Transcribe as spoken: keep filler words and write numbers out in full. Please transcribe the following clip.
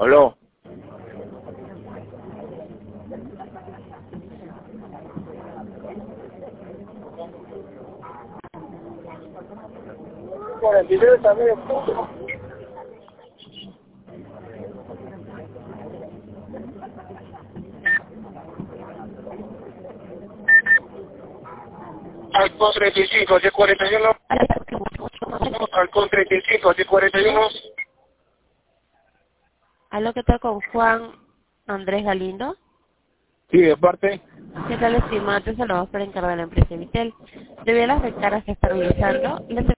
Aló. cuarenta y tres también. Alcón treinta y cinco, de cuarenta y uno. Alcón treinta y cinco, de cuarenta y uno. Aló, ¿qué tal con Juan Andrés Galindo? Sí, de parte. ¿Qué tal, estimado? Te saludos por encargo de la empresa Vitel. Debido a las recargas que está realizando, les